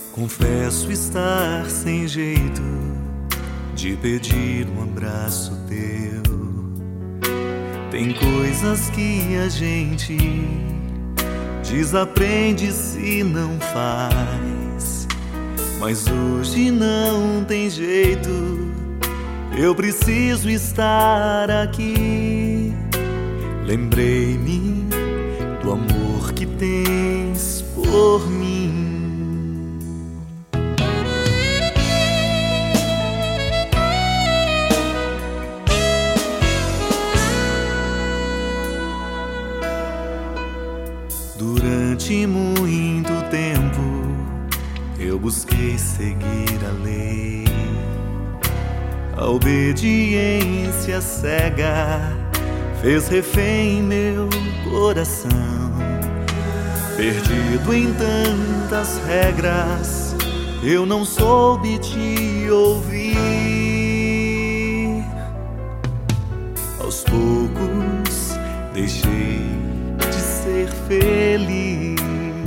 Confesso estar sem jeito de pedir um abraço teu. Tem coisas que a gente desaprende se não faz, mas hoje não tem jeito. Eu preciso estar aqui. Lembrei-me do amor que tens por mim. Durante muito tempo eu busquei seguir a lei. A obediência cega fez refém meu coração. Perdido em tantas regras, eu não soube te ouvir. Aos poucos deixei de ser feliz.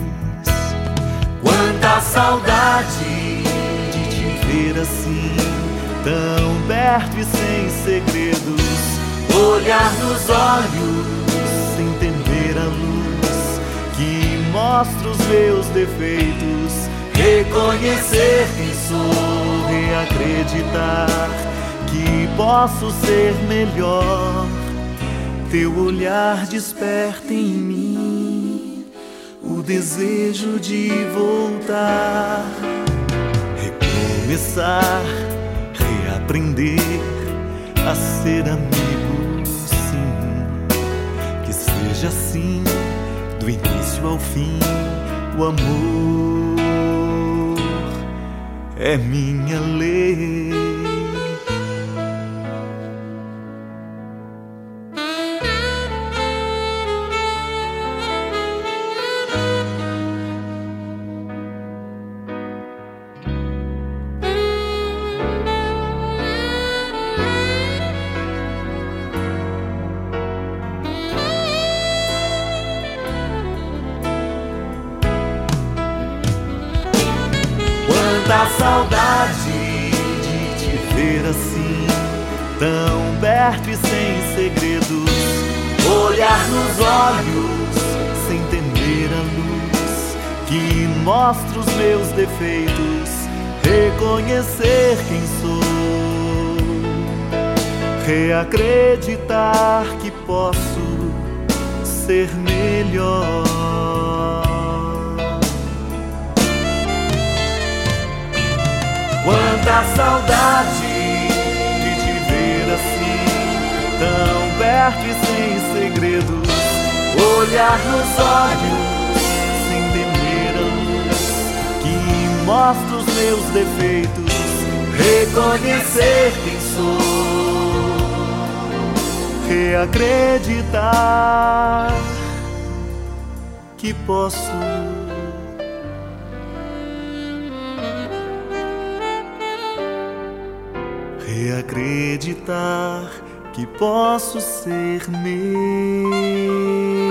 Quanta saudade de te ver assim, tão perto e sem segredos. Olhar nos olhos sem temer a luz que mostra os meus defeitos. Reconhecer quem sou, reacreditar que posso ser melhor. Teu olhar desperta em mim o desejo de voltar, recomeçar, reaprender a ser amigo, sim. Que seja assim, do início ao fim. O amor é minha lei. Quanta saudade de te ver assim, tão perto e sem segredos. Olhar nos olhos sem temer a luz que mostra os meus defeitos. Reconhecer quem sou, reacreditar que posso ser melhor. Quanta saudade de te ver assim, tão perto e sem segredos. Olhar nos olhos sem temer a luz que mostra os meus defeitos. Reconhecer quem sou, reacreditar que posso reacreditar que posso ser meu.